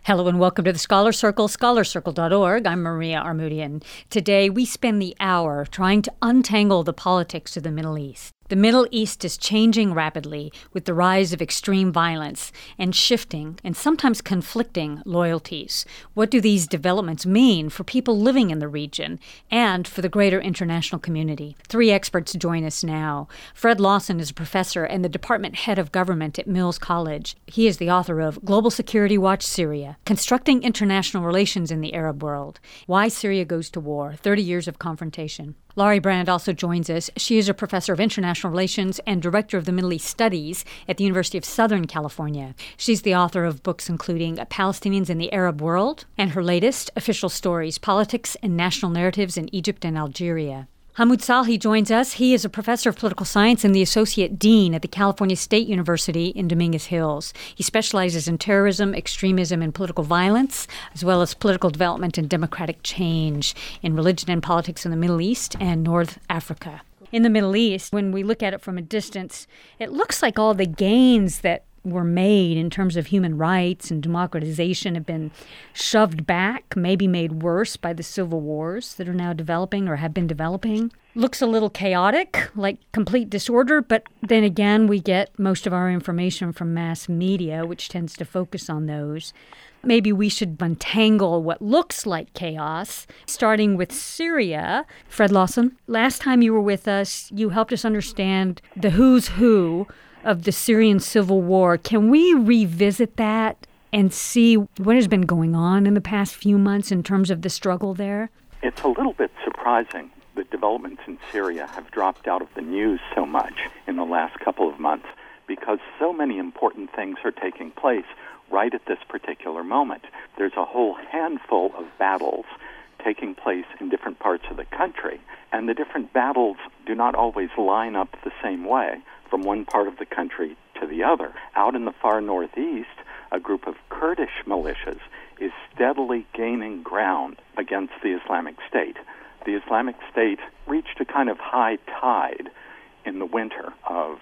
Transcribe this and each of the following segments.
Hello and welcome to the Scholar Circle, scholarcircle.org. I'm Maria Armoudian. Today we spend the hour trying to untangle the politics of the Middle East. The Middle East is changing rapidly with the rise of extreme violence and shifting and sometimes conflicting loyalties. What do these developments mean for people living in the region and for the greater international community? Three experts join us now. Fred Lawson is a professor and the department head of government at Mills College. He is the author of Global Security Watch Syria, Constructing International Relations in the Arab World, Why Syria Goes to War, 30 Years of Confrontation. Laurie Brand also joins us. She is a professor of international relations and director of the Middle East Studies at the University of Southern California. She's the author of books including Palestinians in the Arab World and her latest, Official Stories, Politics and National Narratives in Egypt and Algeria. Hamoud Salhi joins us. He is a professor of political science and the associate dean at the California State University in Dominguez Hills. He specializes in terrorism, extremism, and political violence, as well as political development and democratic change in religion and politics in the Middle East and North Africa. In the Middle East, when we look at it from a distance, it looks like all the gains that were made in terms of human rights and democratization have been shoved back, maybe made worse by the civil wars that are now developing or have been developing. Looks a little chaotic, like complete disorder, but then again, we get most of our information from mass media, which tends to focus on those. Maybe we should untangle what looks like chaos, starting with Syria. Fred Lawson, last time you were with us, you helped us understand the who's who of the Syrian civil war. Can we revisit that and see what has been going on in the past few months in terms of the struggle there? It's a little bit surprising that developments in Syria have dropped out of the news so much in the last couple of months because so many important things are taking place right at this particular moment. There's a whole handful of battles taking place in different parts of the country, and the different battles do not always line up the same way from one part of the country to the other. Out in the far northeast, a group of Kurdish militias is steadily gaining ground against the Islamic State. The Islamic State reached a kind of high tide in the winter of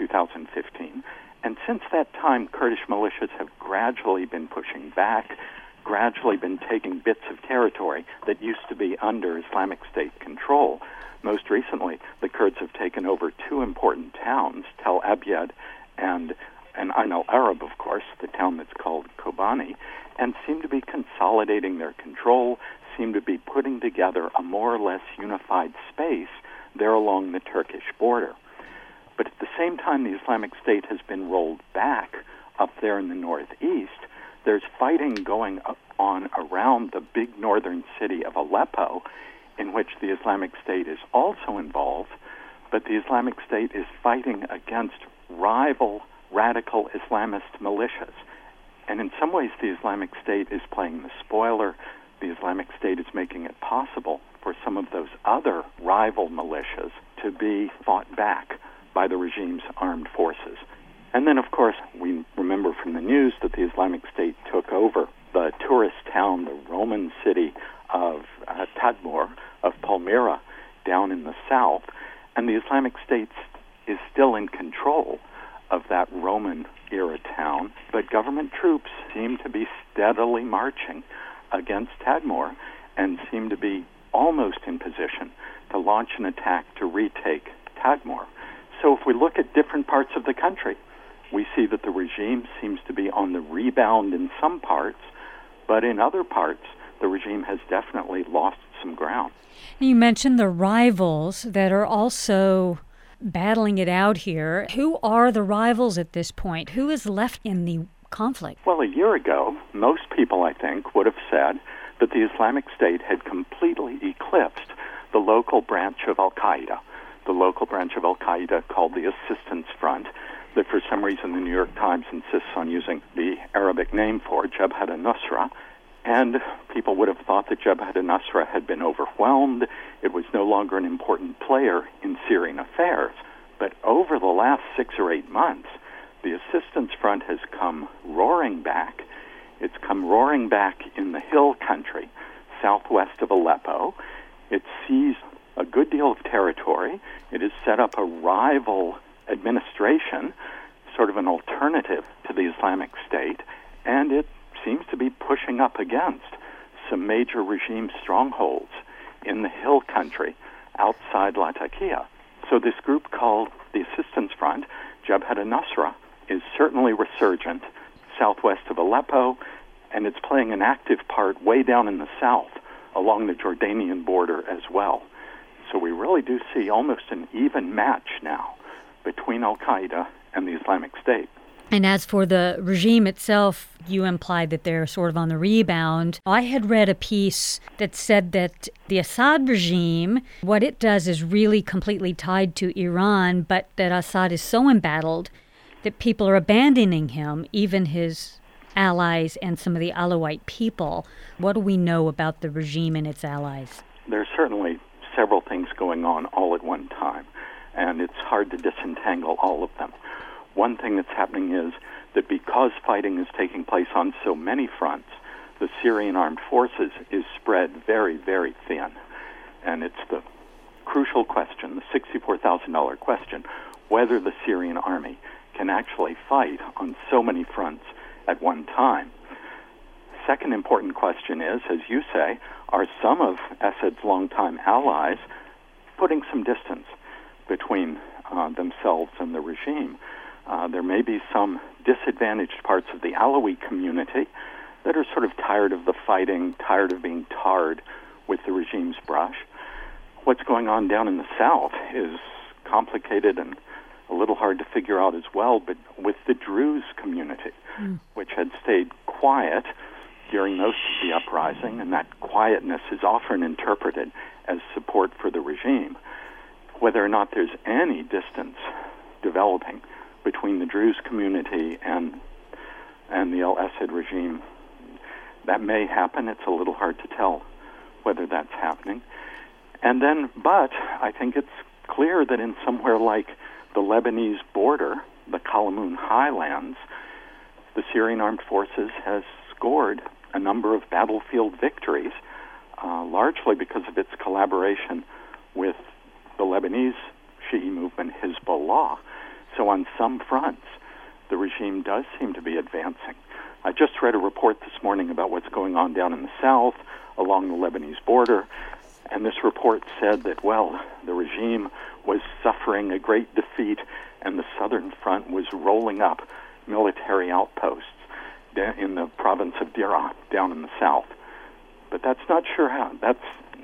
2015, and since that time, Kurdish militias have gradually been pushing back, gradually been taking bits of territory that used to be under Islamic State control. Most recently, the Kurds have taken over two important towns, Tel Abyad and Ain al-Arab, of course, the town that's called Kobani, and seem to be consolidating their control, seem to be putting together a more or less unified space there along the Turkish border. But at the same time the Islamic State has been rolled back up there in the northeast, there's fighting going on around the big northern city of Aleppo, in which the Islamic State is also involved, but the Islamic State is fighting against rival radical Islamist militias. And in some ways, the Islamic State is playing the spoiler. The Islamic State is making it possible for some of those other rival militias to be fought back by the regime's armed forces. And then, of course, we remember from the news that the Islamic State took over the tourist town, the Roman city of Tadmor, of Palmyra, down in the south. And the Islamic State is still in control of that Roman-era town, but government troops seem to be steadily marching against Tadmor and seem to be almost in position to launch an attack to retake Tadmor. So if we look at different parts of the country, we see that the regime seems to be on the rebound in some parts, but in other parts, the regime has definitely lost some ground. You mentioned the rivals that are also battling it out here. Who are the rivals at this point? Who is left in the conflict? Well, a year ago, most people, I think, would have said that the Islamic State had completely eclipsed the local branch of Al-Qaeda, the local branch of Al-Qaeda called the Assistance Front, that for some reason the New York Times insists on using the Arabic name for, Jabhat al-Nusra. And people would have thought that Jabhat al-Nusra had been overwhelmed. It was no longer an important player in Syrian affairs. But over the last 6 or 8 months, the Assistance Front has come roaring back. It's come roaring back in the hill country, southwest of Aleppo. It seized a good deal of territory. It has set up a rival administration, sort of an alternative to the Islamic State, and it seems to be pushing up against some major regime strongholds in the hill country outside Latakia. So this group called the Assistance Front, Jabhat al-Nusra, is certainly resurgent southwest of Aleppo, and it's playing an active part way down in the south along the Jordanian border as well. So we really do see almost an even match now between al-Qaeda and the Islamic State. And as for the regime itself, you implied that they're sort of on the rebound. I had read a piece that said that the Assad regime, what it does is really completely tied to Iran, but that Assad is so embattled that people are abandoning him, even his allies and some of the Alawite people. What do we know about the regime and its allies? There's certainly several things going on all at one time, and it's hard to disentangle all of them. One thing that's happening is that because fighting is taking place on so many fronts, the Syrian armed forces is spread very, very thin. And it's the crucial question, the $64,000 question, whether the Syrian army can actually fight on so many fronts at one time. Second important question is, as you say, are some of Assad's longtime allies putting some distance between themselves and the regime? There may be some disadvantaged parts of the Alawi community that are sort of tired of the fighting, tired of being tarred with the regime's brush. What's going on down in the south is complicated and a little hard to figure out as well, but with the Druze community, which had stayed quiet during most of the uprising, and that quietness is often interpreted as support for the regime. Whether or not there's any distance developing between the Druze community and the al-Assad regime, that may happen. It's a little hard to tell whether that's happening. But I think it's clear that in somewhere like the Lebanese border, the Kalamoun highlands, the Syrian armed forces has scored a number of battlefield victories, largely because of its collaboration with the Lebanese Shi'i movement Hezbollah. So on some fronts, the regime does seem to be advancing. I just read a report this morning about what's going on down in the south along the Lebanese border, and this report said that, the regime was suffering a great defeat and the southern front was rolling up military outposts in the province of Deraa down in the south. But that's not sure how. That's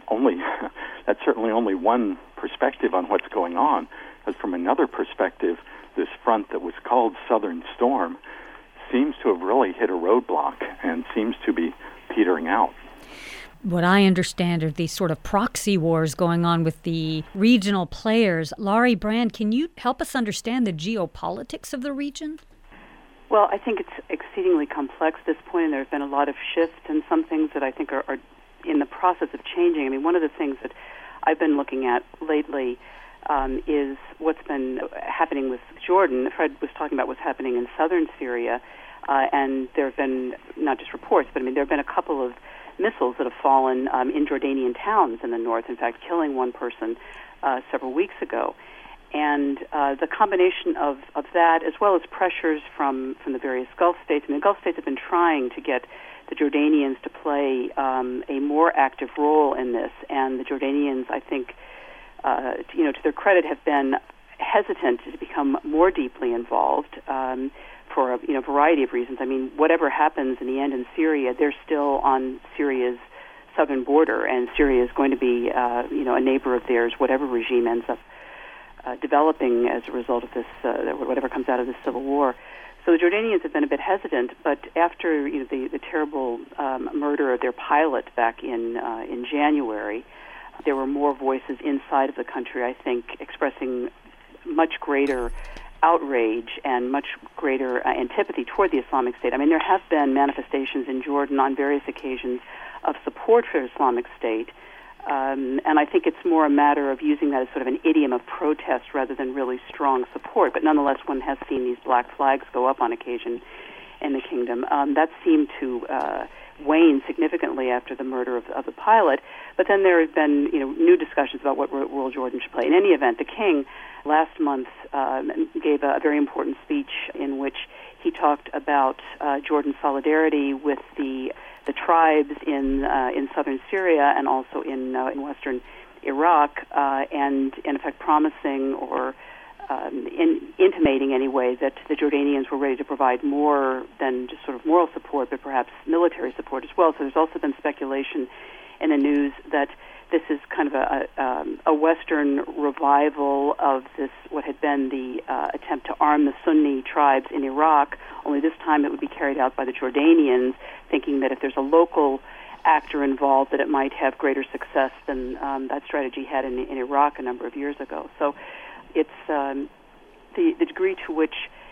certainly only one perspective on what's going on. As from another perspective, this front that was called Southern Storm seems to have really hit a roadblock and seems to be petering out. What I understand are these sort of proxy wars going on with the regional players. Laurie Brand, can you help us understand the geopolitics of the region? Well, I think it's exceedingly complex at this point, and there's been a lot of shifts and some things that I think are in the process of changing. I mean, one of the things that I've been looking at lately is what's been happening with Jordan. Fred was talking about what's happening in southern Syria, and there have been not just reports, but there have been a couple of missiles that have fallen in Jordanian towns in the north, in fact, killing one person several weeks ago. And the combination of that, as well as pressures from the various Gulf states. I mean, the Gulf states have been trying to get the Jordanians to play a more active role in this, and the Jordanians, I think, to their credit, have been hesitant to become more deeply involved for a variety of reasons. I mean, whatever happens in the end in Syria, they're still on Syria's southern border, and Syria is going to be a neighbor of theirs, whatever regime ends up developing as a result of this, whatever comes out of this civil war. So the Jordanians have been a bit hesitant, but after the terrible murder of their pilot back in January, there were more voices inside of the country, I think, expressing much greater outrage and much greater antipathy toward the Islamic State. I mean, there have been manifestations in Jordan on various occasions of support for Islamic State, and I think it's more a matter of using that as sort of an idiom of protest rather than really strong support. But nonetheless, one has seen these black flags go up on occasion in the kingdom. That seemed to waned significantly after the murder of the pilot. But then there have been, new discussions about what role Jordan should play. In any event, the king last month gave a very important speech in which he talked about Jordan's solidarity with the tribes in southern Syria and also in western Iraq, and in effect promising or intimating anyway that the Jordanians were ready to provide more than just sort of moral support, but perhaps military support as well. So there's also been speculation in the news that this is kind of a Western revival of this, what had been the attempt to arm the Sunni tribes in Iraq, only this time it would be carried out by the Jordanians, thinking that if there's a local actor involved that it might have greater success than that strategy had in Iraq a number of years ago. So it's the degree to which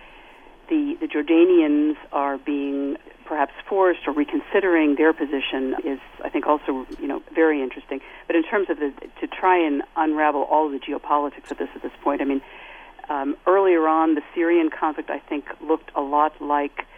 the Jordanians are being perhaps forced or reconsidering their position is, I think, also very interesting. But in terms of to try and unravel all of the geopolitics of this at this point, I mean, earlier on, the Syrian conflict, I think, looked a lot like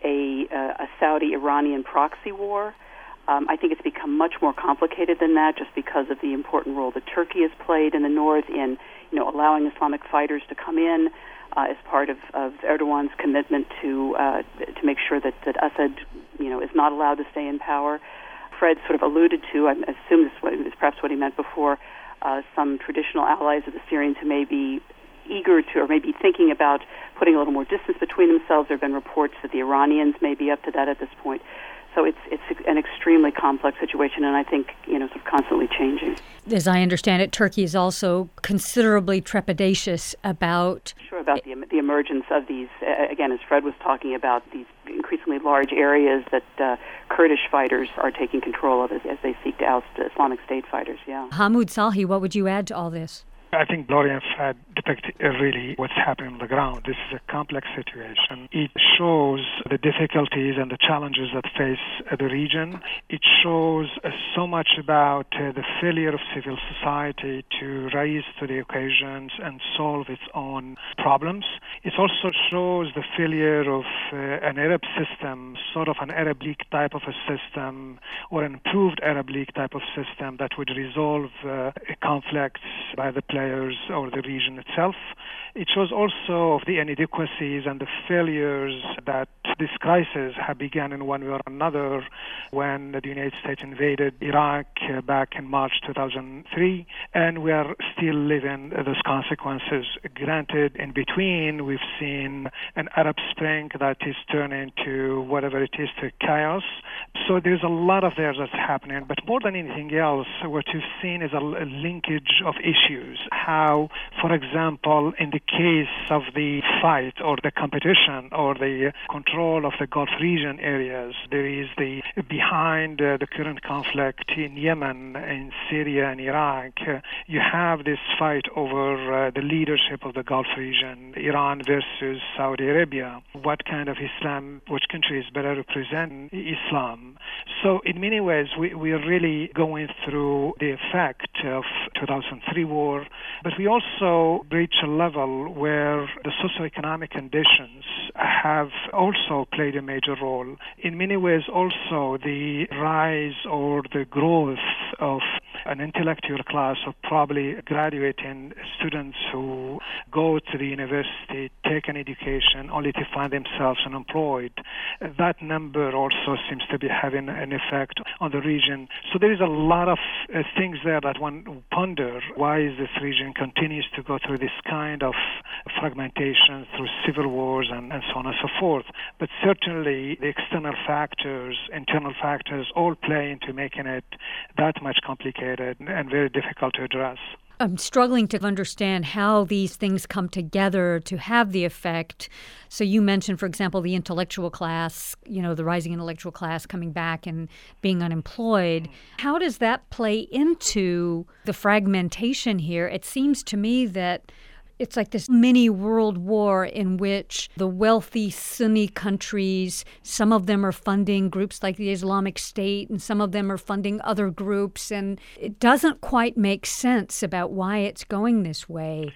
a Saudi-Iranian proxy war. I think it's become much more complicated than that, just because of the important role that Turkey has played in the north in allowing Islamic fighters to come in as part of Erdogan's commitment to make sure that Assad is not allowed to stay in power. Fred sort of alluded to, I assume this is perhaps what he meant before, some traditional allies of the Syrians who may be eager to, or maybe thinking about putting a little more distance between themselves. There have been reports that the Iranians may be up to that at this point. So it's an extremely complex situation, and I think sort of constantly changing. As I understand it, Turkey is also considerably trepidatious about the emergence of these. Again, as Fred was talking about, these increasingly large areas that Kurdish fighters are taking control of as they seek to oust Islamic State fighters. Yeah. Hamoud Salhi, what would you add to all this? I think Gloria and Fred depict really what's happening on the ground. This is a complex situation. It shows the difficulties and the challenges that face the region. It shows so much about the failure of civil society to rise to the occasions and solve its own problems. It also shows the failure of an Arab system, sort of an Arab League type of a system, or an improved Arab League type of system that would resolve conflicts by the players or the region itself. It shows also of the inadequacies and the failures that this crisis had begun in one way or another when the United States invaded Iraq back in March 2003, and we are still living those consequences. Granted, in between, we've seen an Arab Spring that is turning to whatever it is, to chaos. So there's a lot of there that's happening, but more than anything else, what you've seen is a linkage of issues. How, for example, in the case of the fight or the competition or the control of the Gulf region areas, there is behind the current conflict in Yemen, in Syria and Iraq, you have this fight over the leadership of the Gulf region, Iran versus Saudi Arabia. What kind of Islam, which countries better represent Islam? So in many ways, we are really going through the effect of 2003 war, but we also reach a level where the socioeconomic conditions have also played a major role. In many ways also the rise or the growth of an intellectual class of probably graduating students who go to the university, take an education, only to find themselves unemployed. That number also seems to be having an effect on the region. So there is a lot of things there that one ponder. Why is this region continues to go through this kind of fragmentation through civil wars and so on and so forth? But certainly the external factors, internal factors, all play into making it that much complicated and very difficult to address. I'm struggling to understand how these things come together to have the effect. So you mentioned, for example, the intellectual class, the rising intellectual class coming back and being unemployed. How does that play into the fragmentation here? It seems to me that it's like this mini world war in which the wealthy Sunni countries, some of them are funding groups like the Islamic State, and some of them are funding other groups, and it doesn't quite make sense about why it's going this way.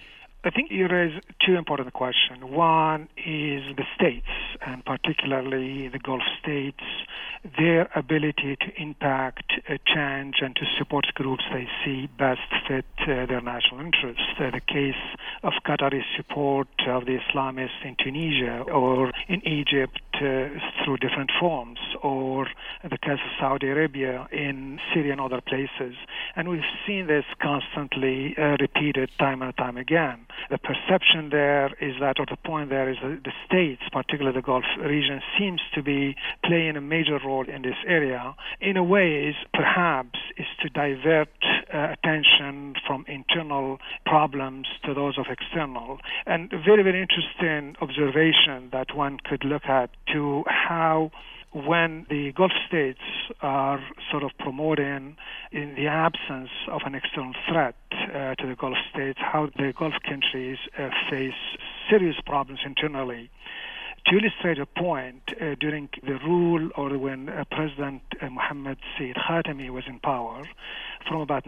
I think you raise two important questions. One is the states, and particularly the Gulf states, their ability to impact change and to support groups they see best fit their national interests. The case of Qatari support of the Islamists in Tunisia or in Egypt through different forms, or the case of Saudi Arabia in Syria and other places. And we've seen this constantly repeated time and time again. The perception there is that, or the point there is that the states, particularly the Gulf region, seems to be playing a major role in this area. In a way, perhaps is to divert attention from internal problems to those of external. And a very, very interesting observation that one could look at to how when the Gulf states are sort of promoting, in the absence of an external threat to the Gulf states, how the Gulf countries face serious problems internally. To illustrate a point, during the rule or when President Mohammed Saeed Khatami was in power, from about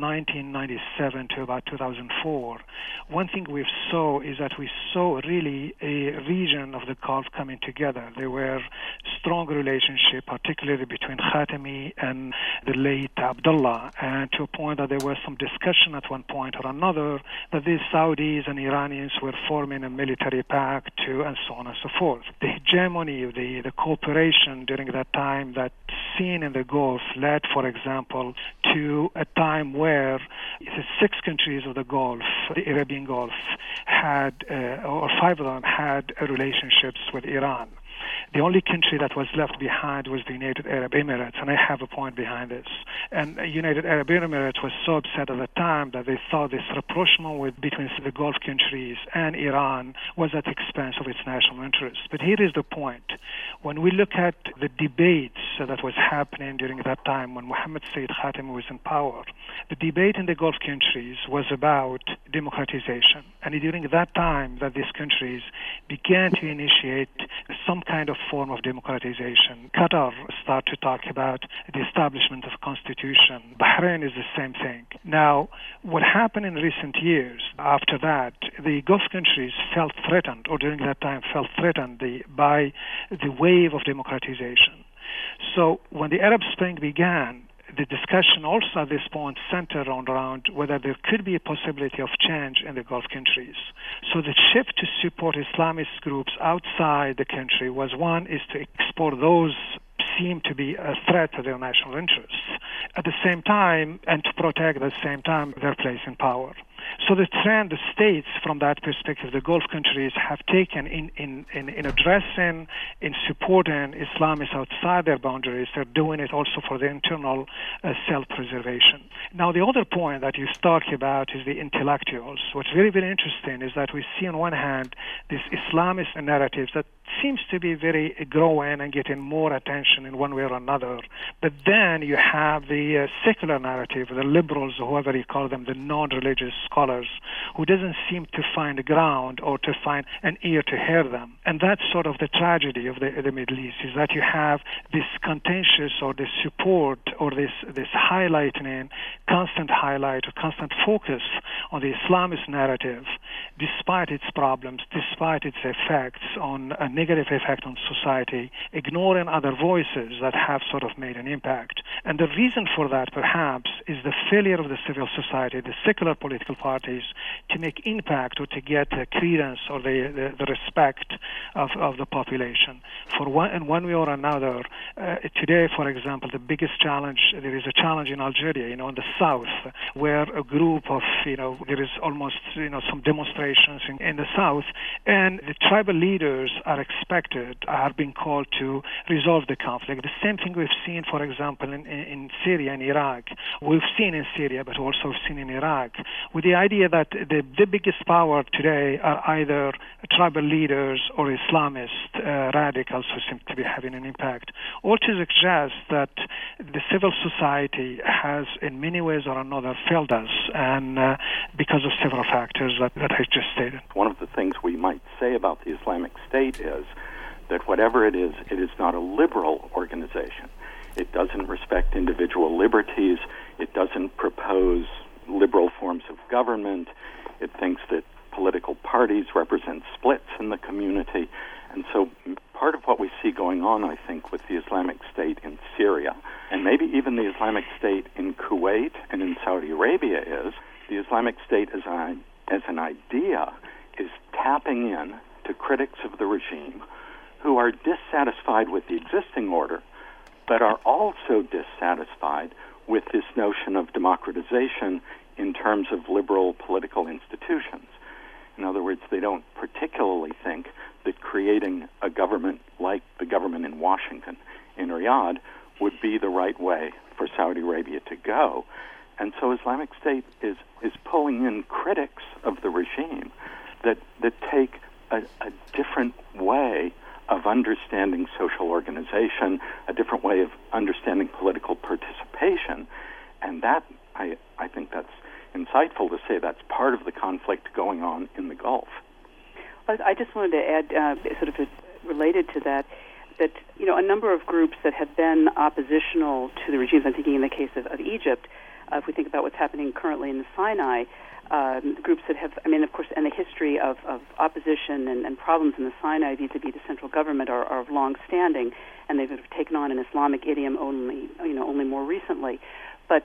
1997 to about 2004, one thing we saw is that we saw really a region of the Gulf coming together. There were strong relationship, particularly between Khatami and the late Abdullah, and to a point that there was some discussion at one point or another that these Saudis and Iranians were forming a military pact and so on and so forth. The hegemony of the cooperation during that time that seen in the Gulf led, for example, to a time where the 6 countries of the Gulf, the Arabian Gulf, had, or 5 of them had relationships with Iran. The only country that was left behind was the United Arab Emirates, and I have a point behind this. And United Arab Emirates was so upset at the time that they thought this rapprochement between the Gulf countries and Iran was at the expense of its national interests. But here is the point. When we look at the debates that was happening during that time when Mohammed Saeed Khatami was in power, the debate in the Gulf countries was about democratization. And during that time that these countries began to initiate some kind of form of democratization. Qatar started to talk about the establishment of a constitution. Bahrain is the same thing. Now, what happened in recent years, after that, the Gulf countries felt threatened, or during that time felt threatened by the wave of democratization. So when the Arab Spring began, the discussion also at this point centered around whether there could be a possibility of change in the Gulf countries. So the shift to support Islamist groups outside the country was one, is to export those seem to be a threat to their national interests. At the same time, and to protect at the same time their place in power. So the trend, the states, from that perspective, the Gulf countries have taken in addressing, in supporting Islamists outside their boundaries. They're doing it also for their internal self-preservation. Now, the other point that you talked about is the intellectuals. What's very, very interesting is that we see on one hand this Islamist narratives that seems to be very growing and getting more attention in one way or another. But then you have the secular narrative, the liberals, whoever you call them, the non-religious scholars, who doesn't seem to find ground or to find an ear to hear them. And that's sort of the tragedy of the Middle East, is that you have this contentious or this support or this highlighting, constant highlight or constant focus on the Islamist narrative, despite its problems, despite its effects on a negative effect on society, ignoring other voices that have sort of made an impact. And the reason for that, perhaps, is the failure of the civil society, the secular political parties, to make impact or to get credence or the respect of the population. In one way or another, today, for example, the biggest challenge, there is a challenge in Algeria, in the south, where a group of, there is almost, some demonstrations in the south, and the tribal leaders are being called to resolve the conflict. The same thing we've seen, for example, in Syria and Iraq. We've seen in Syria, but also seen in Iraq, with the idea that the biggest power today are either tribal leaders or Islamist radicals who seem to be having an impact. All to suggest that the civil society has, in many ways or another, failed us, and because of several factors that I just stated. One of the things we might say about the Islamic State is that whatever it is not a liberal organization. It doesn't respect individual liberties. It doesn't propose liberal forms of government. It thinks that political parties, represent splits in the community. And so part of what we see going on, I think, with the Islamic State in Syria, and maybe even the Islamic State in Kuwait and in Saudi Arabia, is the Islamic State as an idea is tapping in to critics of the regime who are dissatisfied with the existing order, but are also dissatisfied with this notion of democratization in terms of liberal political institutions. In other words, they don't particularly think that creating a government like the government in Washington, in Riyadh, would be the right way for Saudi Arabia to go. And so Islamic State is pulling in critics of the regime that take a different way of understanding social organization, a different way of understanding political participation. And that, I think that's insightful to say that's part of the conflict going on in the Gulf. I just wanted to add, sort of related to that, a number of groups that have been oppositional to the regimes, I'm thinking in the case of Egypt, if we think about what's happening currently in the Sinai, groups that have, of course, and the history of opposition and problems in the Sinai vis-a-vis the central government are of long standing, and they've taken on an Islamic idiom only more recently. But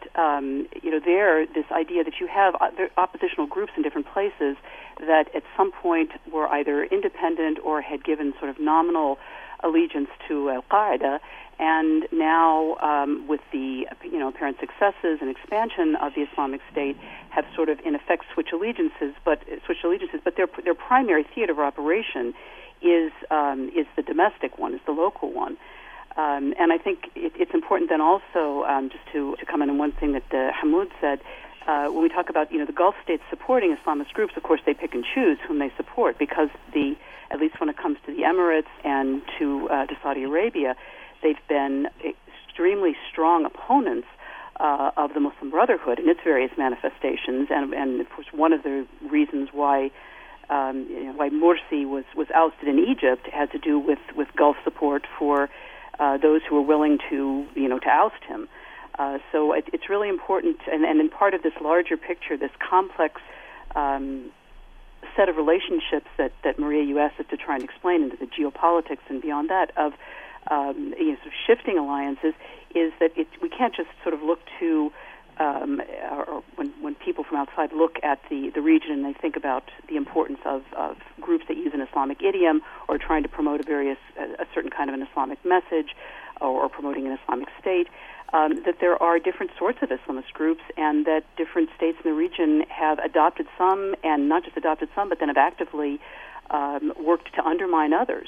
this idea that you have oppositional groups in different places that at some point were either independent or had given sort of nominal allegiance to Al-Qaeda, and now with the apparent successes and expansion of the Islamic State, have sort of in effect switched allegiances. But their primary theater of operation is the domestic one, is the local one. And I think it's important then also just to comment on one thing that Hamoud said. When we talk about the Gulf states supporting Islamist groups, of course they pick and choose whom they support, because at least when it comes to the Emirates and to Saudi Arabia, they've been extremely strong opponents of the Muslim Brotherhood in its various manifestations, and of course one of the reasons why Morsi was ousted in Egypt had to do with Gulf support for those who were willing to oust him. So it's really important, and in part of this larger picture, this complex set of relationships that Maria, you asked us to try and explain into the geopolitics and beyond that of sort of shifting alliances, is that we can't just sort of look to or when people from outside look at the region and they think about the importance of groups that use an Islamic idiom or trying to promote a certain kind of an Islamic message or promoting an Islamic state, that there are different sorts of Islamist groups, and that different states in the region have adopted some, and not just adopted some, but then have actively worked to undermine others.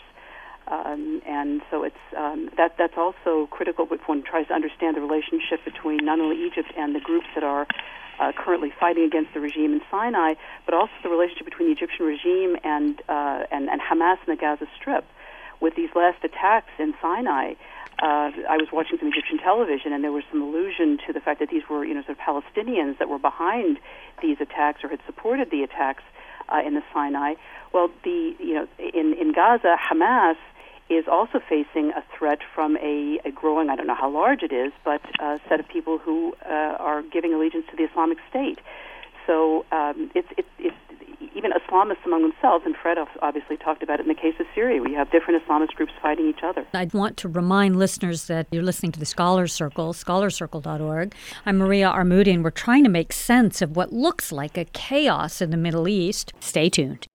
And so that's also critical if one tries to understand the relationship between not only Egypt and the groups that are currently fighting against the regime in Sinai, but also the relationship between the Egyptian regime and Hamas in the Gaza Strip. With these last attacks in Sinai, I was watching some Egyptian television, and there was some allusion to the fact that these were, sort of Palestinians that were behind these attacks or had supported the attacks in the Sinai. Well, in Gaza, Hamas is also facing a threat from a growing, I don't know how large it is, but a set of people who are giving allegiance to the Islamic State. So it's even Islamists among themselves, and Fred obviously talked about it in the case of Syria, where you have different Islamist groups fighting each other. I'd want to remind listeners that you're listening to the Scholar Circle, scholarcircle.org. I'm Maria Armoudian. We're trying to make sense of what looks like a chaos in the Middle East. Stay tuned.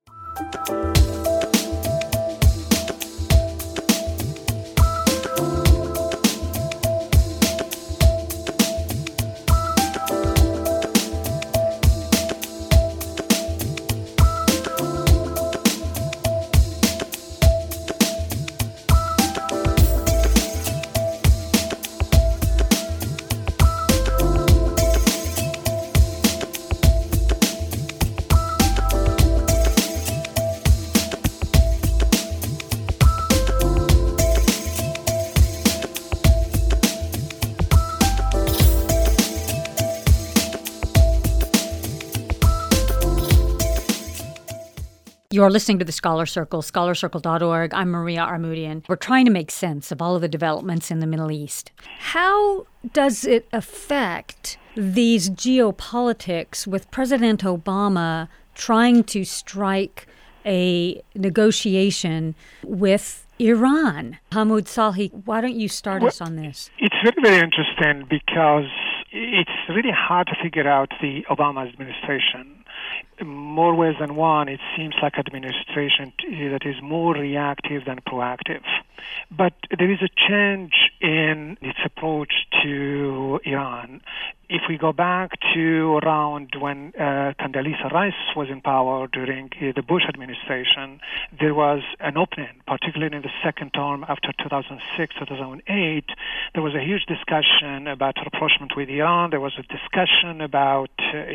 You're listening to the Scholar Circle, scholarcircle.org. I'm Maria Armoudian. We're trying to make sense of all of the developments in the Middle East. How does it affect these geopolitics with President Obama trying to strike a negotiation with Iran. Hamoud Salhi, why don't you start us on this? It's very, very interesting because it's really hard to figure out the Obama administration. More ways than one, it seems like an administration that is more reactive than proactive. But there is a change in its approach to Iran. If we go back to around when Condoleezza Rice was in power during the Bush administration, there was an opening, particularly in the second term after 2006, 2008. There was a huge discussion about rapprochement with Iran. There was a discussion about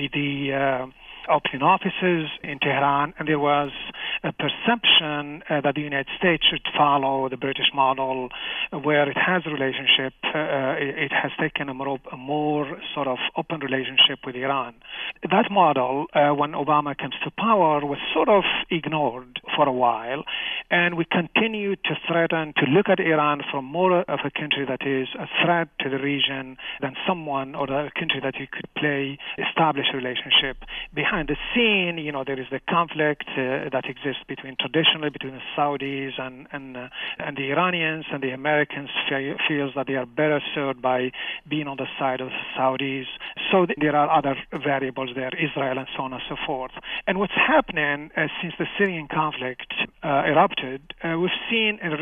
the opening offices in Tehran, and there was a perception that the United States should follow the British model, where it has a relationship, it has taken a more sort of open relationship with Iran. That model, when Obama comes to power, was sort of ignored for a while, and we continue to threaten to look at Iran from more of a country that is a threat to the region than someone or a country that you could establish a relationship. Behind the scene, there is the conflict that exists traditionally between the Saudis and the Iranians, and the Americans feels that they are better served by being on the side of the Saudis. So there are other variables there, Israel and so on and so forth. And what's happening since the Syrian conflict erupted, we've seen in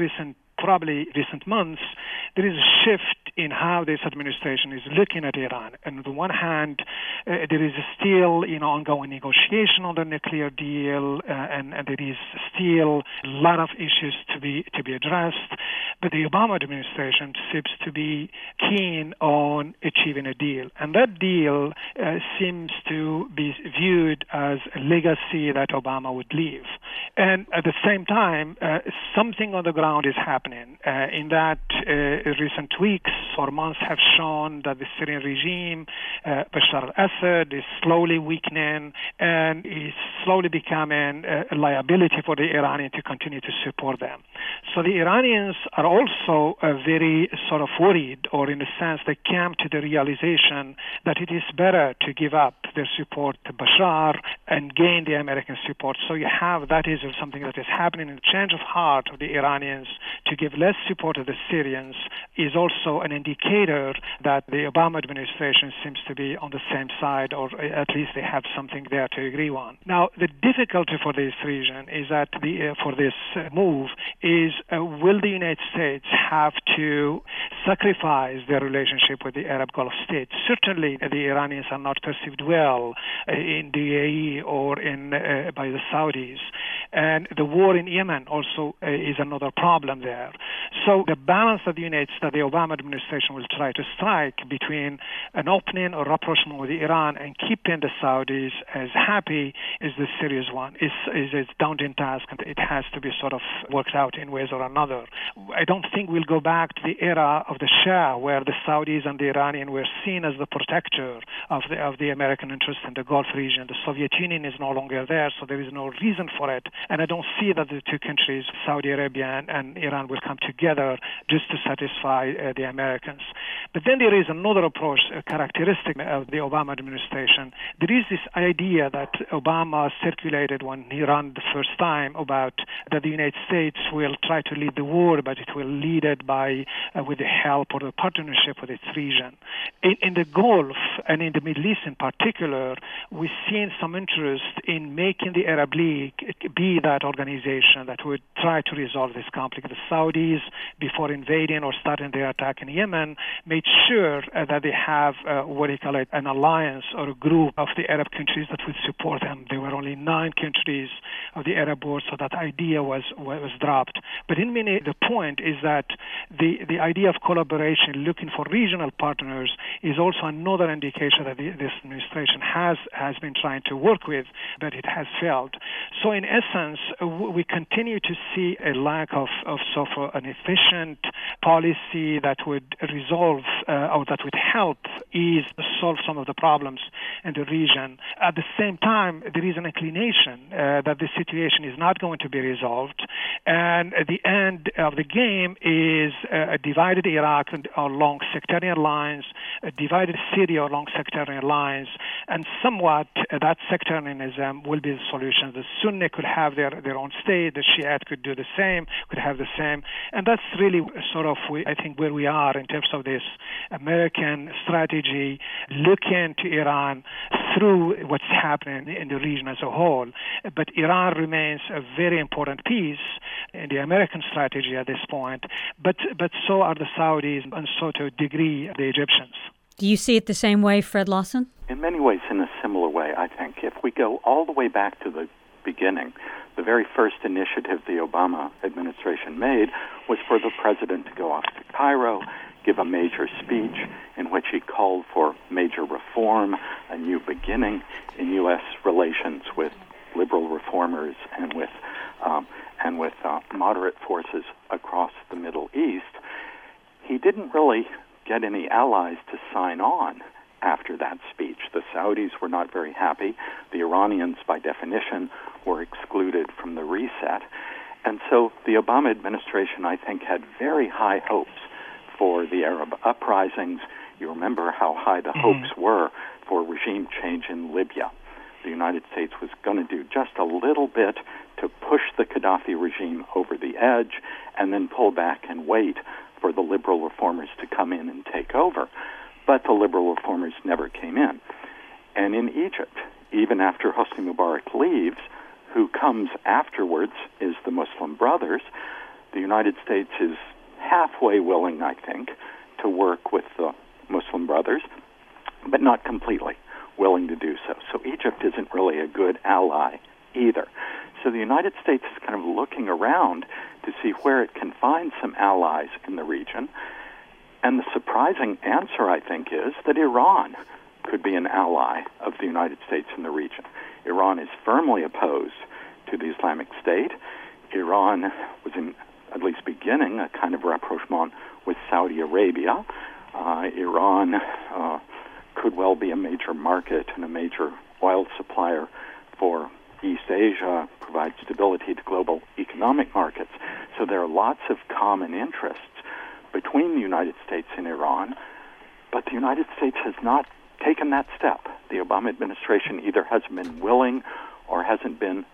recent months, there is a shift in how this administration is looking at Iran. And on the one hand, there is still ongoing negotiation on the nuclear deal, and there is still a lot of issues to be addressed. But the Obama administration seems to be keen on achieving a deal. And that deal seems to be viewed as a legacy that Obama would leave. And at the same time, something on the ground is happening. In that recent weeks or months have shown that the Syrian regime, Bashar al-Assad, is slowly weakening and is slowly becoming a liability for the Iranians to continue to support them. So the Iranians are also very sort of worried, or in a sense they came to the realization that it is better to give up their support to Bashar and gain the American support. So that is something that is happening, in a change of heart of the Iranians to give less support to the Syrians is also an indicator that the Obama administration seems to be on the same side, or at least they have something there to agree on. Now, the difficulty for this region is that for this move is will the United States have to sacrifice their relationship with the Arab Gulf states? Certainly, the Iranians are not perceived well in the UAE or by the Saudis. And the war in Yemen also is another problem there. So the balance that the Obama administration will try to strike between an opening or rapprochement with Iran and keeping the Saudis as happy is the serious one. Is a daunting task, and it has to be sort of worked out in ways or another. I don't think we'll go back to the era of the Shah, where the Saudis and the Iranians were seen as the protector of the American interest in the Gulf region. The Soviet Union is no longer there, so there is no reason for it. And I don't see that the two countries, Saudi Arabia and Iran, will come together just to satisfy the Americans. But then there is another approach, a characteristic of the Obama administration. There is this idea that Obama circulated when he ran the first time about that the United States will try to lead the war, but it will lead it with the help or the partnership with its region. In the Gulf and in the Middle East in particular, we've seen some interest in making the Arab League be that organization that would try to resolve this conflict. The Saudis, before invading or starting their attack in Yemen, made sure that they have an alliance or a group of the Arab countries that would support them. There were only 9 countries of the Arab world, so that idea was dropped. But in many, the point is that the idea of collaboration, looking for regional partners, is also another indication that this administration has been trying to work with, but it has failed. So in essence, we continue to see a lack of an efficient policy that would resolve or that would help solve some of the problems in the region. At the same time, there is an inclination that the situation is not going to be resolved, and at the end of the game is a divided Iraq along sectarian lines, a divided Syria along sectarian lines, And somewhat that sectarianism will be the solution. The Sunni could have their own state, the Shiite could do the same, could have the same. And that's really sort of, I think, where we are in terms of this American strategy, looking to Iran through what's happening in the region as a whole. But Iran remains a very important piece in the American strategy at this point, but so are the Saudis, and so to a degree the Egyptians. Do you see it the same way, Fred Lawson? In many ways, in a similar way, I think. If we go all the way back to the beginning, the very first initiative the Obama administration made was for the president to go off to Cairo, give a major speech in which he called for major reform, a new beginning in U.S. relations with liberal reformers and with moderate forces across the Middle East. He didn't really get any allies to sign on after that speech. The Saudis were not very happy. The Iranians, by definition, were excluded from the reset. And so the Obama administration, I think, had very high hopes for the Arab uprisings. You remember how high the hopes were for regime change in Libya. The United States was going to do just a little bit to push the Gaddafi regime over the edge and then pull back and wait for the liberal reformers to come in and take over. But the liberal reformers never came in. And in Egypt, even after Hosni Mubarak leaves, who comes afterwards is the Muslim Brothers. The United States is halfway willing, I think, to work with the Muslim Brothers, but not completely willing to do so. So Egypt isn't really a good ally either. So the United States is kind of looking around to see where it can find some allies in the region. And the surprising answer, I think, is that Iran could be an ally of the United States in the region. Iran is firmly opposed to the Islamic State. Iran was, in at least beginning, a kind of rapprochement with Saudi Arabia. Iran could well be a major market and a major oil supplier for East Asia, provide stability to global economic markets. So there are lots of common interests between the United States and Iran, but the United States has not taken that step. The Obama administration either hasn't been willing or has been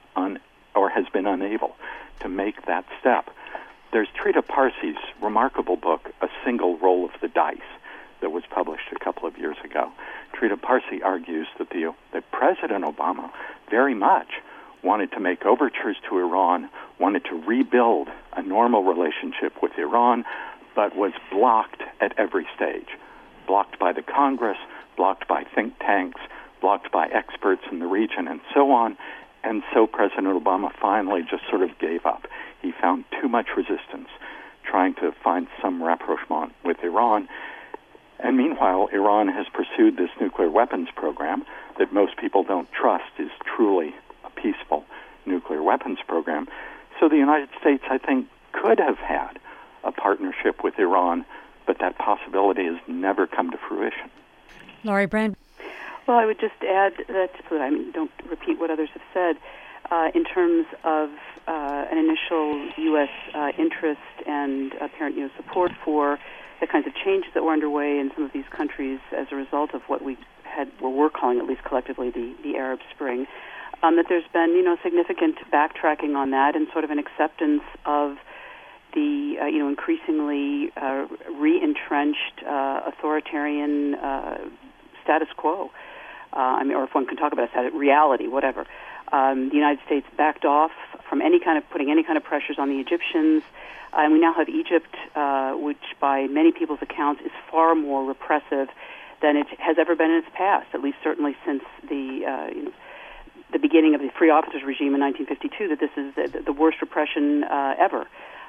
unable to make that step. There's Trita Parsi's remarkable book, A Single Roll of the Dice, that was published a couple of years ago. Trita Parsi argues that that President Obama very much wanted to make overtures to Iran, wanted to rebuild a normal relationship with Iran, but was blocked at every stage. Blocked by the Congress, blocked by think tanks, blocked by experts in the region, and so on. And so President Obama finally just sort of gave up. He found too much resistance trying to find some rapprochement with Iran. And meanwhile, Iran has pursued this nuclear weapons program that most people don't trust is truly a peaceful nuclear weapons program. So the United States, I think, could have had a partnership with Iran, but that possibility has never come to fruition. Laurie Brand. Well, I would just add that, don't repeat what others have said, in terms of an initial U.S. interest and apparent support for the kinds of changes that were underway in some of these countries as a result of what we're calling, at least collectively, the Arab Spring, that there's been, significant backtracking on that and sort of an acceptance of the, increasingly re-entrenched authoritarian status quo. Or if one can talk about a reality, whatever. The United States backed off from putting any kind of pressures on the Egyptians. And we now have Egypt, which by many people's accounts is far more repressive than it has ever been in its past, at least certainly since the beginning of the free officers regime in 1952, that this is the worst repression ever.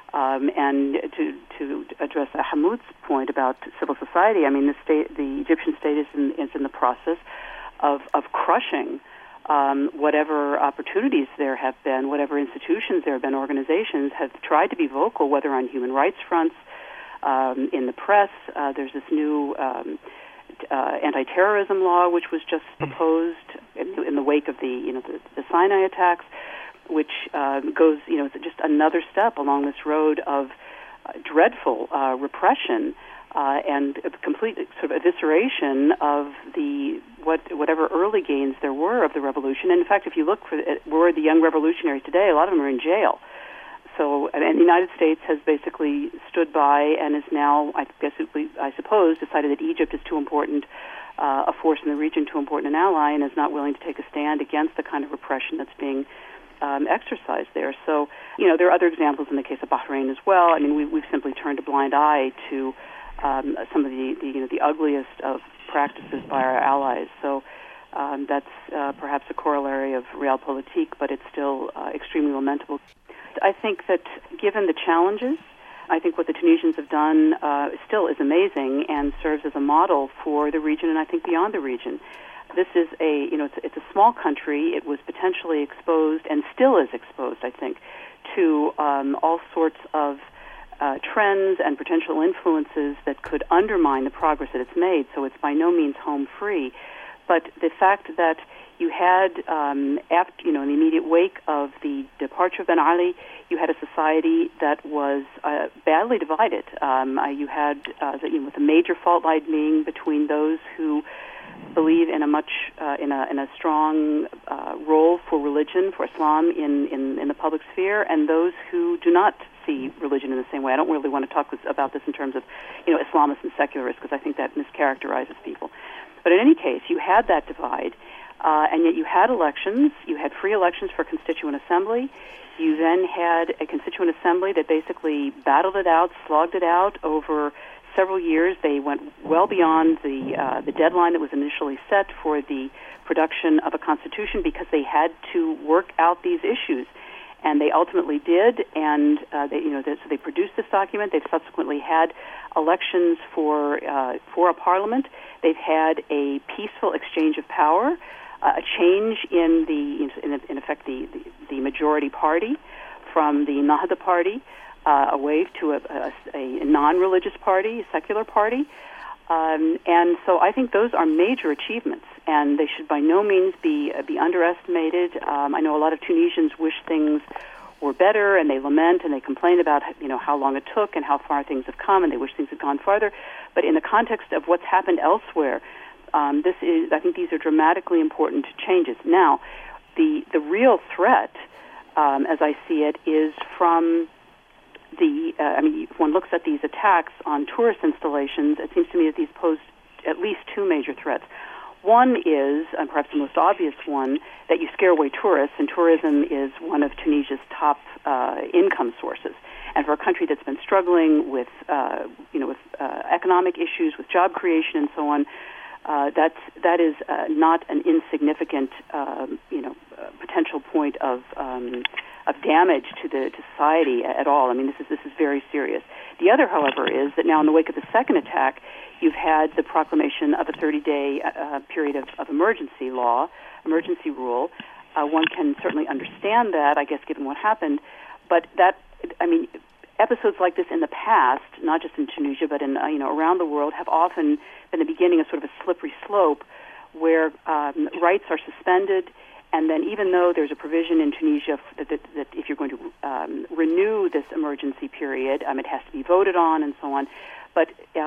And to address Hamoud's point about civil society, the Egyptian state is in the process of crushing whatever opportunities there have been, whatever institutions there have been, organizations have tried to be vocal, whether on human rights fronts, in the press. There's this new anti-terrorism law, which was just proposed in the wake of the Sinai attacks, which goes, just another step along this road of dreadful repression and complete sort of evisceration of the whatever early gains there were of the revolution. And in fact, if you look for where the young revolutionaries today, a lot of them are in jail. So, and the United States has basically stood by and is now, I suppose, decided that Egypt is too important, a force in the region, too important an ally, and is not willing to take a stand against the kind of repression that's being exercised there. So, there are other examples in the case of Bahrain as well. I mean, we've simply turned a blind eye to some of the ugliest of practices by our allies. So that's perhaps a corollary of realpolitik, but it's still extremely lamentable. I think that given the challenges, I think what the Tunisians have done still is amazing and serves as a model for the region and I think beyond the region. This is it's a small country. It was potentially exposed and still is exposed, I think, to all sorts of trends and potential influences that could undermine the progress that it's made. So it's by no means home free. But the fact that you had, in the immediate wake of the departure of Ben Ali, you had a society that was badly divided. You had, with a major fault line being between those who believe in a in a strong role for religion, for Islam in the public sphere, and those who do not see religion in the same way. I don't really want to talk about this in terms of Islamists and secularists, because I think that mischaracterizes people. But in any case, you had that divide, and yet you had elections. You had free elections for Constituent Assembly. You then had a Constituent Assembly that basically battled it out, slogged it out over several years. They went well beyond the deadline that was initially set for the production of a constitution because they had to work out these issues, and they ultimately did. And so they produced this document. They've subsequently had elections for a parliament. They've had a peaceful exchange of power, a change in in effect the majority party from the Nahda party away to a non-religious party, a secular party. And so I think those are major achievements, and they should by no means be underestimated. I know a lot of Tunisians wish things were better, and they lament and they complain about how long it took and how far things have come, and they wish things had gone farther. But in the context of what's happened elsewhere, I think these are dramatically important changes. Now, the real threat, as I see it, is from if one looks at these attacks on tourist installations, it seems to me that these pose at least two major threats. One is, and perhaps the most obvious one, that you scare away tourists, and tourism is one of Tunisia's top income sources. And for a country that's been struggling with economic issues, with job creation, and so on, that is not an insignificant, potential point of damage to society at all. I mean, this is very serious. The other, however, is that now in the wake of the second attack, you've had the proclamation of a 30-day period of emergency rule. One can certainly understand that, I guess, given what happened. But episodes like this in the past, not just in Tunisia, but in around the world, have often been the beginning of sort of a slippery slope where rights are suspended. And then even though there's a provision in Tunisia that if you're going to renew this emergency period, it has to be voted on and so on. But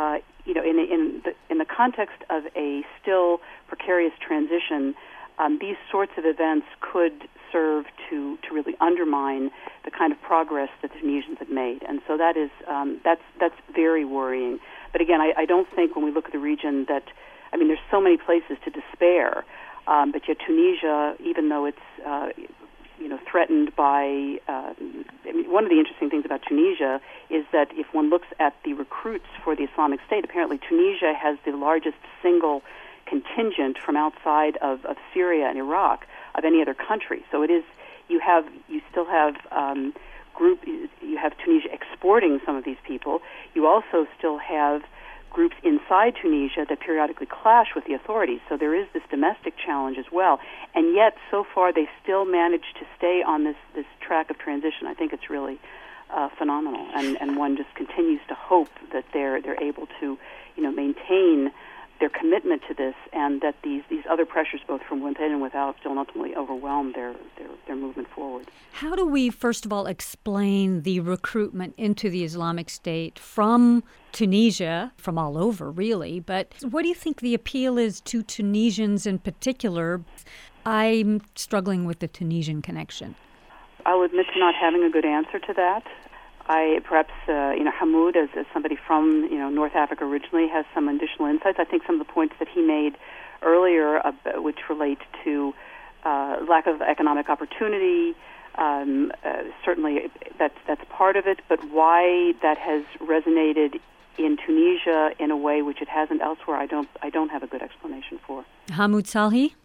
in the context of a still precarious transition, these sorts of events could serve to really undermine the kind of progress that the Tunisians have made. And so that is that's very worrying. But again, I don't think when we look at the region that there's so many places to despair. But yet Tunisia, even though it's threatened by, one of the interesting things about Tunisia is that if one looks at the recruits for the Islamic State, apparently Tunisia has the largest single contingent from outside of Syria and Iraq of any other country. So you still have you have Tunisia exporting some of these people. You also still have groups inside Tunisia that periodically clash with the authorities. So there is this domestic challenge as well. And yet, so far, they still managed to stay on this track of transition. I think it's really phenomenal. And one just continues to hope that they're able to, maintain their commitment to this, and that these other pressures, both from within and without, don't ultimately overwhelm their movement forward. How do we, first of all, explain the recruitment into the Islamic State from Tunisia, from all over, really? But what do you think the appeal is to Tunisians in particular? I'm struggling with the Tunisian connection. I'll admit to not having a good answer to that. Hamoud, as somebody from North Africa originally, has some additional insights. I think some of the points that he made earlier, which relate to lack of economic opportunity, certainly that's part of it. But why that has resonated in Tunisia in a way which it hasn't elsewhere, I don't have a good explanation for. Hamoud Salhi?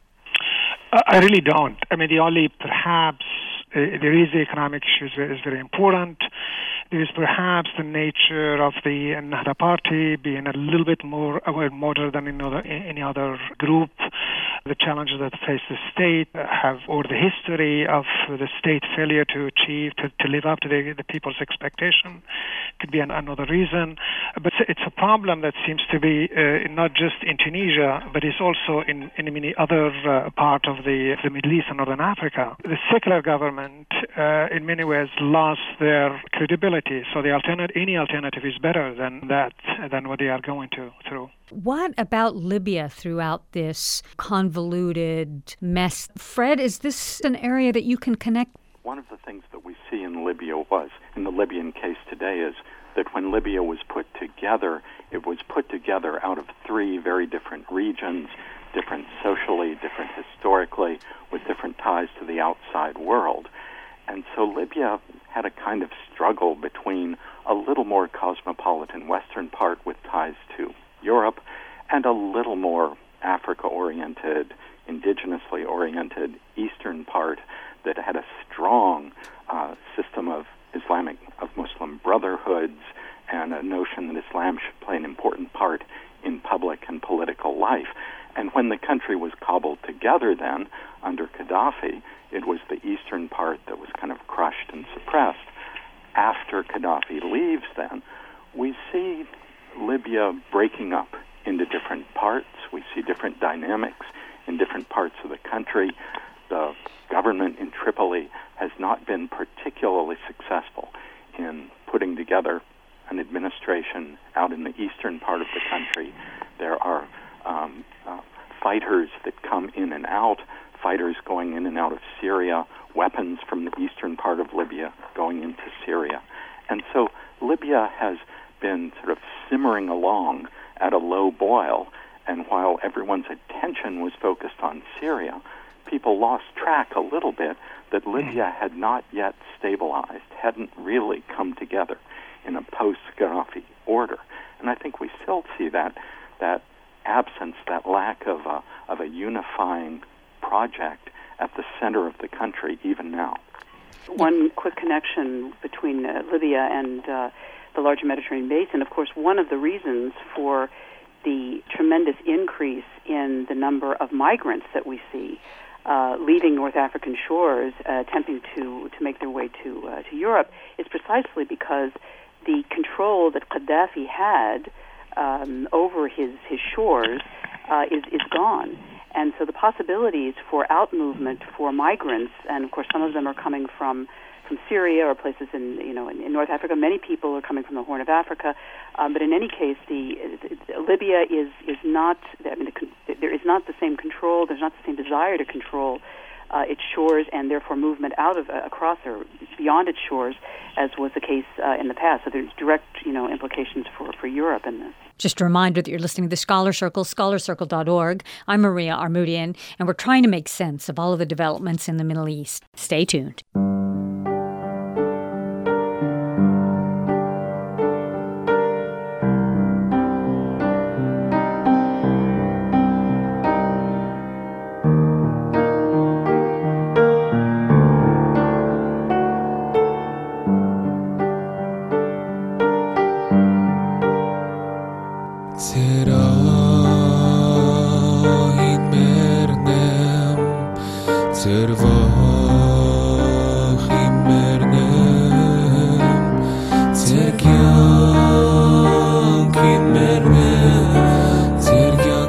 I really don't. I mean, the only perhaps there is the economic issues that is very important. There is perhaps the nature of the Ennahda party being a little bit more moderate than any other group. The challenges that face the state or the history of the state failure to achieve, to live up to the people's expectation could be another reason. But it's a problem that seems to be not just in Tunisia, but it's also in many other parts of the Middle East and Northern Africa. The secular government, in many ways, lost their credibility. So any alternative is better than what they are going through. What about Libya throughout this convoluted mess? Fred, is this an area that you can connect? One of the things that we see in the Libyan case today, is that when Libya was put together, it was put together out of three very different regions, different socially, different historically, with different ties to the outside world. And so Libya had a kind of struggle between a little more cosmopolitan western part with ties to Europe and a little more Africa-oriented, indigenously oriented eastern part that had a strong system of Muslim brotherhoods and a notion that Islam should play an important part in public and political life. And when the country was cobbled together then, under Gaddafi, it was the eastern part that was kind of crushed and suppressed. After Gaddafi leaves then, we see Libya breaking up into different parts. We see different dynamics in different parts of the country. The government in Tripoli has not been particularly successful in putting together an administration out in the eastern part of the country. There are fighters that come in and out, fighters going in and out of Syria, weapons from the eastern part of Libya going into Syria. And so Libya has been sort of simmering along at a low boil, and while everyone's attention was focused on Syria, people lost track a little bit that Libya had not yet stabilized, hadn't really come together in a post-Gaddafi order. And I think we still see that absence, that lack of a unifying project at the center of the country even now. One quick connection between Libya and the larger Mediterranean basin. Of course, one of the reasons for the tremendous increase in the number of migrants that we see leaving North African shores, attempting to make their way to Europe, is precisely because the control that Gaddafi had over his shores is gone. And so the possibilities for out-movement for migrants, and of course some of them are coming from Syria or places in North Africa. Many people are coming from the Horn of Africa, but in any case, Libya is not. There is not the same control. There's not the same desire to control its shores, and therefore movement across or beyond its shores, as was the case in the past. So there's direct implications for Europe in this. Just a reminder that you're listening to the Scholar Circle, scholarcircle.org. I'm Maria Armoudian, and we're trying to make sense of all of the developments in the Middle East. Stay tuned. Tergyan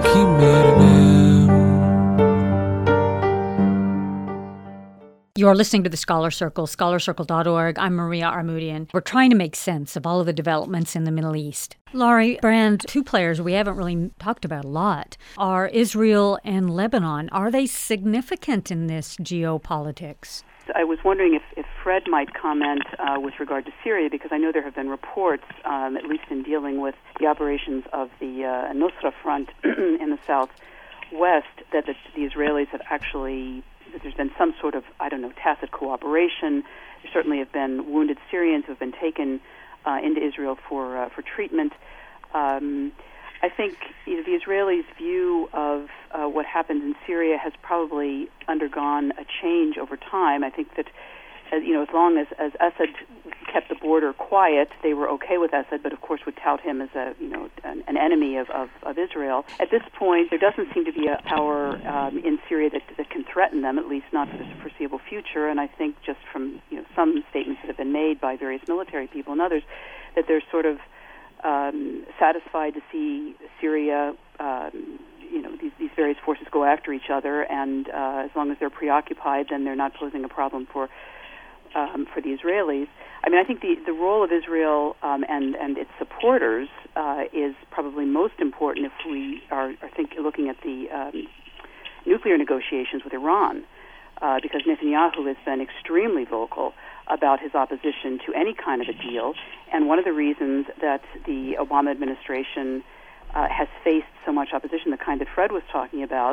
You're listening to the Scholar Circle, scholarcircle.org. I'm Maria Armoudian. We're trying to make sense of all of the developments in the Middle East. Laurie Brand, two players we haven't really talked about a lot are Israel and Lebanon. Are they significant in this geopolitics? I was wondering if Fred might comment with regard to Syria, because I know there have been reports, at least in dealing with the operations of the Nusra Front in the southwest, that the Israelis have actually, that there's been some sort of, tacit cooperation. There certainly have been wounded Syrians who have been taken into Israel for treatment. I think the Israelis' view of what happened in Syria has probably undergone a change over time. I think that, as long as Assad kept the border quiet, they were okay with Assad, but of course would tout him as an enemy of Israel. At this point, there doesn't seem to be a power in Syria that can threaten them, at least not for the foreseeable future. And I think just from some statements that have been made by various military people and others, that they're sort of satisfied to see Syria, these various forces go after each other, and as long as they're preoccupied, then they're not posing a problem for the Israelis. I think the role of Israel and its supporters is probably most important if we are looking at the nuclear negotiations with Iran, because Netanyahu has been extremely vocal about his opposition to any kind of a deal. And one of the reasons that the Obama administration has faced so much opposition, the kind that Fred was talking about,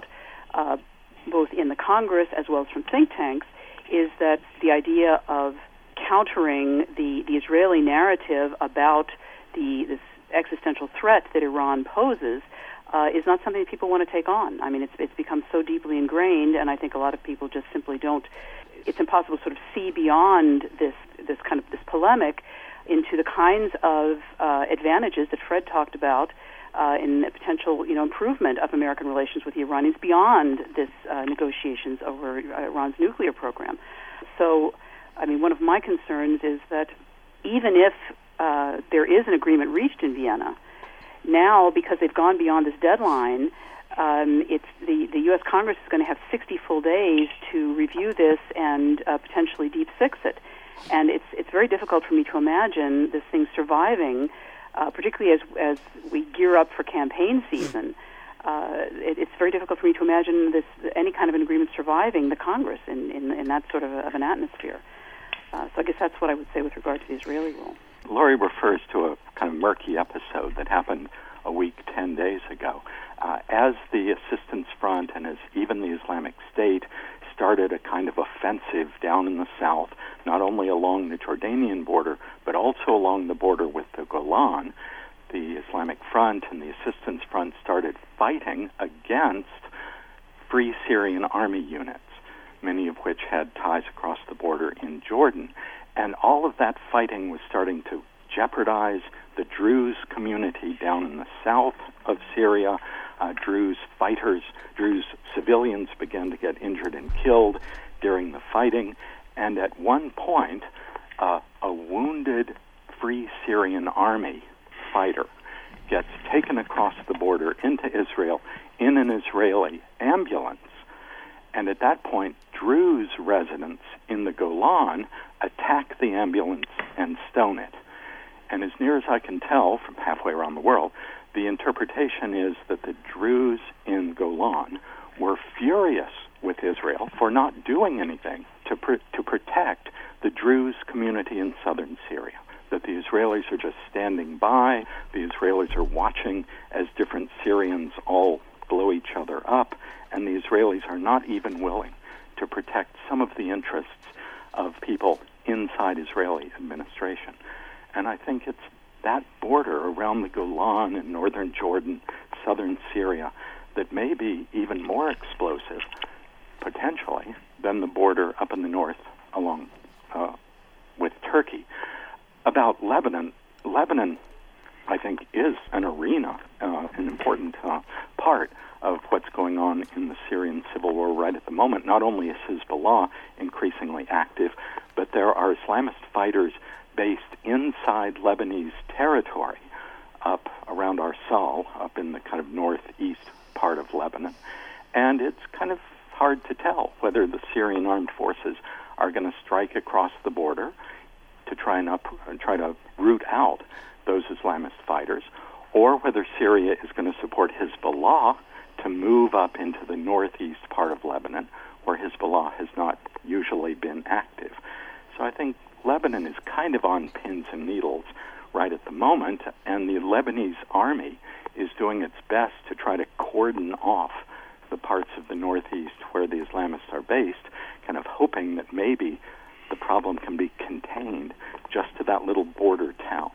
both in the Congress as well as from think tanks, is that the idea of countering the Israeli narrative about this existential threat that Iran poses is not something that people want to take on. It's become so deeply ingrained, and I think a lot of people just simply don't. It's impossible to sort of see beyond this polemic into the kinds of advantages that Fred talked about in the potential improvement of American relations with the Iranians beyond this negotiations over Iran's nuclear program. So, one of my concerns is that even if there is an agreement reached in Vienna, now, because they've gone beyond this deadline, it's the U.S. Congress is going to have 60 full days to review this and potentially deep fix it. And it's very difficult for me to imagine this thing surviving, particularly as we gear up for campaign season. It's very difficult for me to imagine any kind of an agreement surviving the Congress in that sort of an atmosphere. So I guess that's what I would say with regard to the Israeli role. Laurie refers to a kind of murky episode that happened a week, 10 days ago. As the Assistance Front and as even the Islamic State started a kind of offensive down in the south, not only along the Jordanian border, but also along the border with the Golan, the Islamic Front and the Assistance Front started fighting against Free Syrian Army units, many of which had ties across the border in Jordan. And all of that fighting was starting to jeopardize the Druze community down in the south of Syria. Druze civilians began to get injured and killed during the fighting. And at one point, a wounded Free Syrian Army fighter gets taken across the border into Israel in an Israeli ambulance. And at that point, Druze residents in the Golan attack the ambulance and stone it. And as near as I can tell from halfway around the world, the interpretation is that the Druze in Golan were furious with Israel for not doing anything to protect the Druze community in southern Syria, that the Israelis are just standing by, the Israelis are watching as different Syrians all blow each other up, and the Israelis are not even willing to protect some of the interests of people inside Israeli administration. And I think it's that border around the Golan in northern Jordan, southern Syria, that may be even more explosive, potentially, than the border up in the north along with Turkey. About Lebanon, I think, is an arena, an important part of what's going on in the Syrian civil war right at the moment. Not only is Hezbollah increasingly active, but there are Islamist fighters based inside Lebanese territory up around Arsal, up in the kind of northeast part of Lebanon. And it's kind of hard to tell whether the Syrian armed forces are going to strike across the border to try to root out those Islamist fighters, or whether Syria is going to support Hezbollah to move up into the northeast part of Lebanon, where Hezbollah has not usually been active. So I think Lebanon is kind of on pins and needles right at the moment, and the Lebanese army is doing its best to try to cordon off the parts of the northeast where the Islamists are based, kind of hoping that maybe the problem can be contained just to that little border town.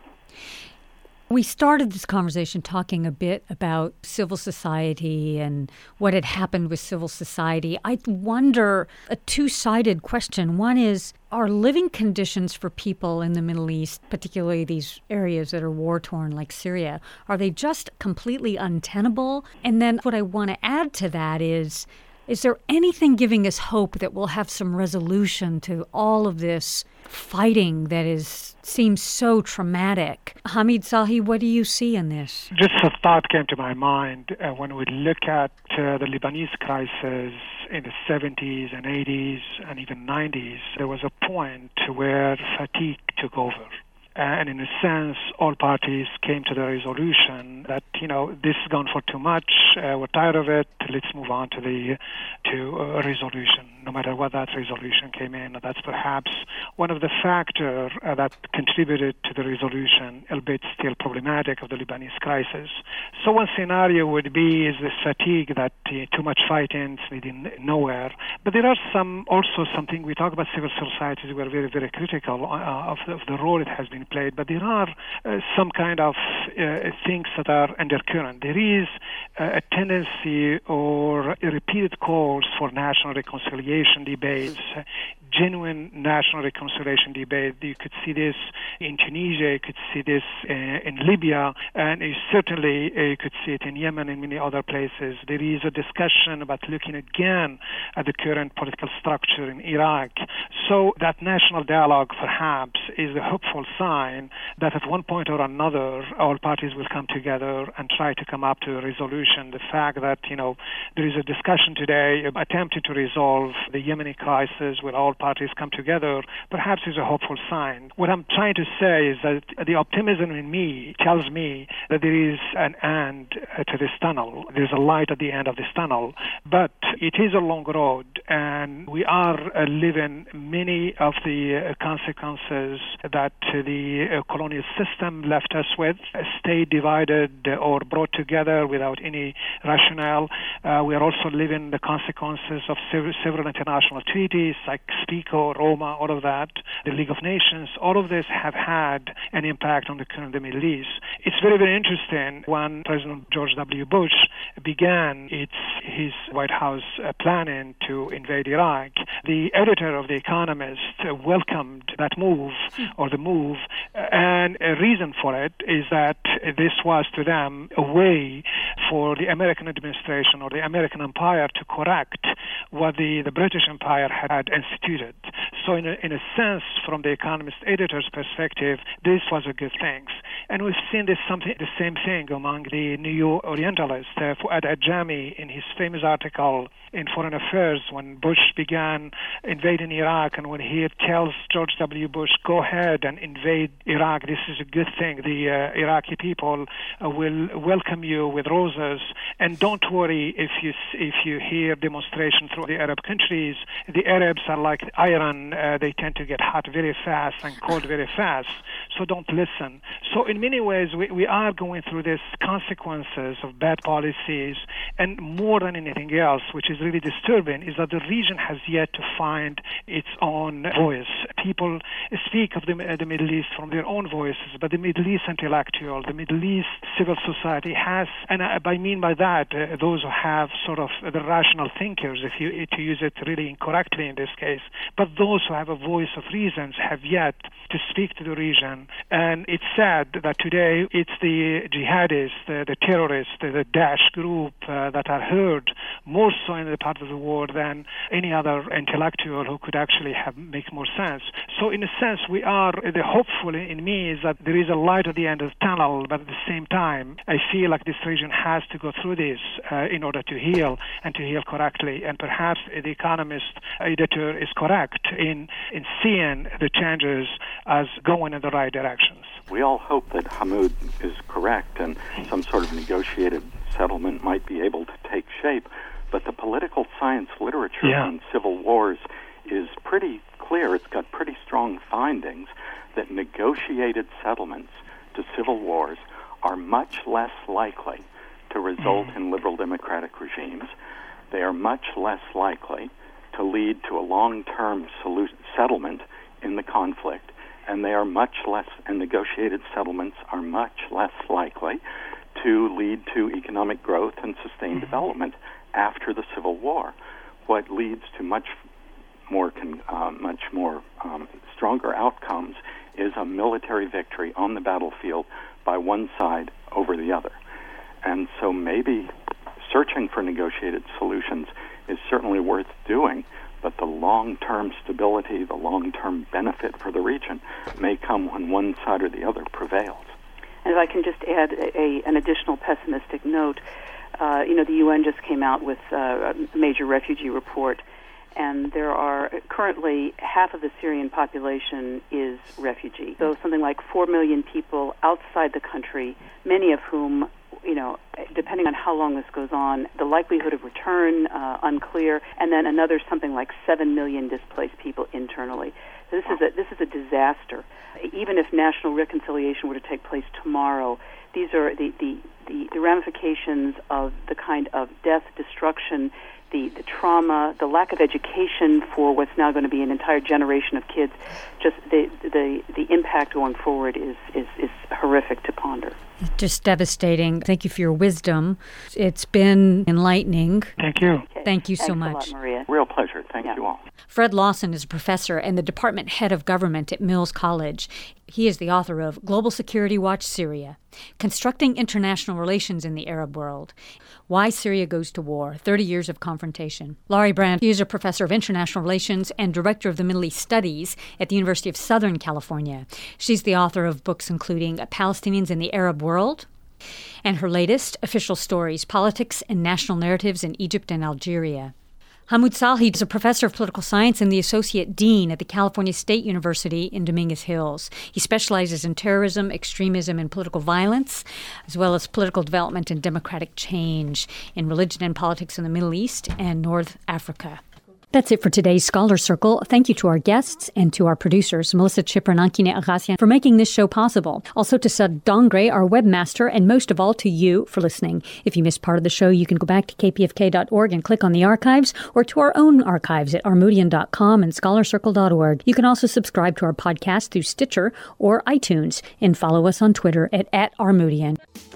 We started this conversation talking a bit about civil society and what had happened with civil society. I wonder, a two-sided question. One is, are living conditions for people in the Middle East, particularly these areas that are war-torn like Syria, are they just completely untenable? And then what I want to add to that is there anything giving us hope that we'll have some resolution to all of this fighting that seems so traumatic? Hamid Sahi, what do you see in this? Just a thought came to my mind when we look at the Lebanese crisis in the 70s and 80s and even 90s. There was a point where fatigue took over. And in a sense, all parties came to the resolution that, this has gone for too much, we're tired of it, let's move on to a resolution, no matter what that resolution came in. That's perhaps one of the factors that contributed to the resolution, albeit still problematic, of the Lebanese crisis. So one scenario would be is this fatigue that too much fighting is leading nowhere. But there are also something, we talk about civil societies, we're very, very critical of the role it has been played, but there are some kind of things that are undercurrent. There is a tendency or repeated calls for national reconciliation debates, genuine national reconciliation debate. You could see this in Tunisia, you could see this in Libya, and you could see it in Yemen and many other places. There is a discussion about looking again at the current political structure in Iraq. So that national dialogue perhaps is a hopeful sign that at one point or another all parties will come together and try to come up to a resolution. The fact that, there is a discussion today attempting to resolve the Yemeni crisis where all parties come together perhaps is a hopeful sign. What I'm trying to say is that the optimism in me tells me that there is an end to this tunnel. There's a light at the end of this tunnel, but it is a long road, and we are living many of the consequences that the colonial system left us with, stay divided or brought together without any rationale. We are also living the consequences of several international treaties like SPICO, Roma, all of that, the League of Nations. All of this have had an impact on the current Middle East. It's very, very interesting when President George W. Bush began his White House planning to invade Iraq. The editor of The Economist welcomed that move, and a reason for it is that this was to them a way for the American administration or the American empire to correct what the British Empire had instituted. So in a sense, from The Economist editor's perspective, this was a good thing. And we've seen the same thing among the neo-Orientalists. Fuad Ajami, in his famous article in Foreign Affairs, when Bush began invading Iraq, and when he tells George W. Bush, go ahead and invade Iraq, this is a good thing. The Iraqi people will welcome you with roses, and don't worry if you hear demonstrations through the Arab countries. The Arabs are like iron. They tend to get hot very fast and cold very fast, so don't listen. So in many ways, we are going through these consequences of bad policies, and more than anything else, which is really disturbing, is that the region has yet to find its own voice. People speak of the Middle East from their own voices, but the Middle East intellectual, the Middle East civil society has, and I mean by that, those who have sort of the rational thinkers, to use it really incorrectly in this case, but those who have a voice of reasons have yet to speak to the region. And it's sad that today it's the jihadists, the terrorists, the Daesh group that are heard more so in the part of the war than any other intellectual who could actually make more sense. So in a sense, the hopeful in me is that there is a light at the end of the tunnel, but at the same time, I feel like this region has to go through this in order to heal and to heal correctly. And perhaps the Economist editor is correct in seeing the changes as going in the right directions. We all hope that Hamoud is correct and some sort of negotiated settlement might be able to take shape, but the political science literature on civil wars is pretty clear. It's got pretty strong findings that negotiated settlements to civil wars are much less likely to result in liberal democratic regimes. They are much less likely to lead to a long-term settlement in the conflict, and negotiated settlements are much less likely to lead to economic growth and sustained development after the Civil War. What leads to much more stronger outcomes is a military victory on the battlefield by one side over the other. And so maybe searching for negotiated solutions is certainly worth doing, but the long-term stability, the long-term benefit for the region may come when one side or the other prevails. And if I can just add an additional pessimistic note, the UN just came out with a major refugee report, and there are currently half of the Syrian population is refugee. So something like 4 million people outside the country, many of whom, depending on how long this goes on, the likelihood of return, unclear, and then another something like 7 million displaced people internally. So this is a disaster. Even if national reconciliation were to take place tomorrow, these are the ramifications of the kind of death, destruction, the trauma, the lack of education for what's now going to be an entire generation of kids. Just the impact going forward is horrific to ponder. Just devastating. Thank you for your wisdom. It's been enlightening. Thank you. Okay. Thank you so much. Thanks a lot, Maria. Real pleasure. Thank you all. Fred Lawson is a professor and the department head of government at Mills College. He is the author of Global Security Watch Syria, Constructing International Relations in the Arab World, Why Syria Goes to War, 30 Years of Confrontation. Laurie Brandt is a professor of international relations and director of the Middle East Studies at the University of Southern California. She's the author of books including Palestinians in the Arab World, and her latest, Official Stories, Politics and National Narratives in Egypt and Algeria. Hamoud Salhi is a professor of political science and the associate dean at the California State University in Dominguez Hills. He specializes in terrorism, extremism, and political violence, as well as political development and democratic change in religion and politics in the Middle East and North Africa. That's it for today's Scholar Circle. Thank you to our guests and to our producers, Melissa Chipper and Ankine Aghasian, for making this show possible. Also to Sud Dongre, our webmaster, and most of all to you for listening. If you missed part of the show, you can go back to kpfk.org and click on the archives, or to our own archives at armoudian.com and scholarcircle.org. You can also subscribe to our podcast through Stitcher or iTunes, and follow us on Twitter at Armoudian.